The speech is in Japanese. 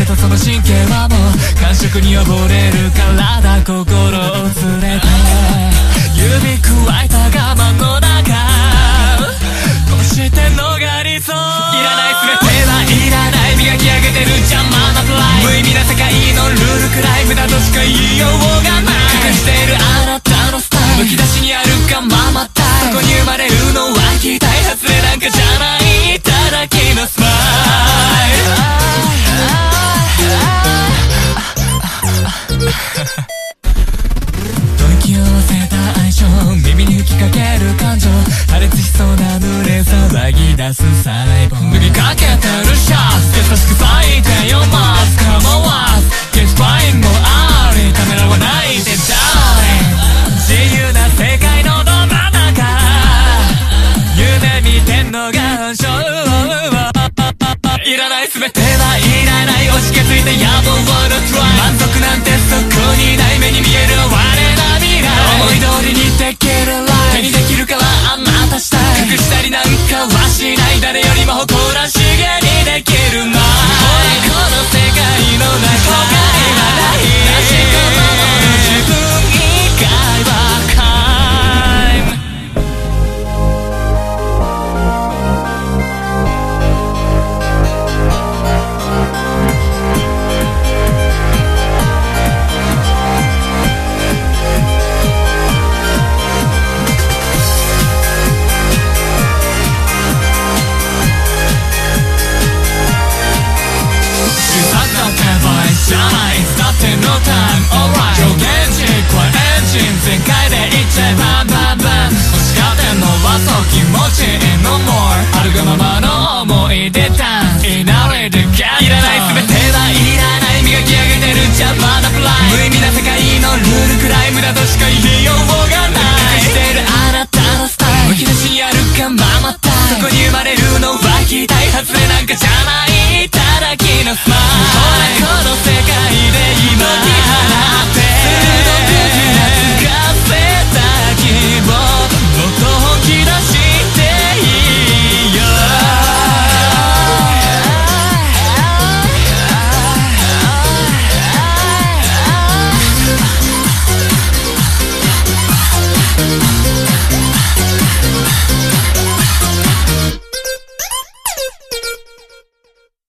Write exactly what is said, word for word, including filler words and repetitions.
とその神経はもう感触に溺れる体心を連れて指くわえた我慢の中こうして逃れそういらない全てはいらない磨き上げてる邪魔なプライ無意味な世界のルールくらい無駄としか言いようがない隠しているあなたのスタイルむき出しにあるがままたそこに生まれるのは期待外れなんかじゃないただきのスマイル吐き合わせた相性耳に吹きかける感情破裂しそうな濡れ騒ぎ出す細胞脱ぎかけてるシャツ優しく咲いて読ます構わずゲスパインもありためらわないでダーリン自由な世界のど真ん中夢見てんのが本性いらない全てはいらない押し付けついた野望のトライ満足なんてそこにない目に見える我ら未来思い通りにできるライフ手にできるからあなたしたい隠したりなんかはしない誰よりも誇らしげにできるまいほらこの世界の中他いらない確かなもの自分以外はじゃない、It's nothing no time, alright 上限軸はエンジン全開でいっちゃえバンバンバン欲しがってんのはそう気持ちいいの more あるがままの思い出ダンスいなれでゲットいらない全てはいらない磨き上げてる邪魔なプライ無意味な世界のルールくらい無駄としか言いようがない隠してるあなたのスタイルむき出しにあるがままたそこに生まれるのは期待外れなんかじゃないただきのスマイルほらこの世界